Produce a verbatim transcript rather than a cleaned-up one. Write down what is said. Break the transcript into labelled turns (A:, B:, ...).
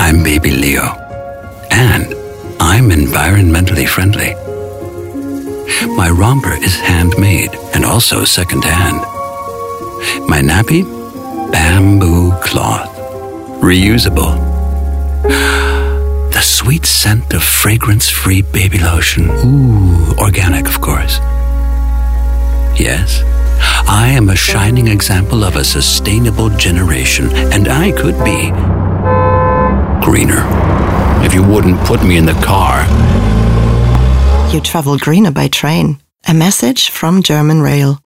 A: I'm Baby Leo, and I'm environmentally friendly. My romper is handmade and also second-hand. My nappy? Bamboo cloth. Reusable. The sweet scent of fragrance-free baby lotion. Ooh, organic, of course. Yes, I am a shining example of a sustainable generation, and I could be greener if you wouldn't put me in the car.
B: You travel greener by train. A message from German Rail.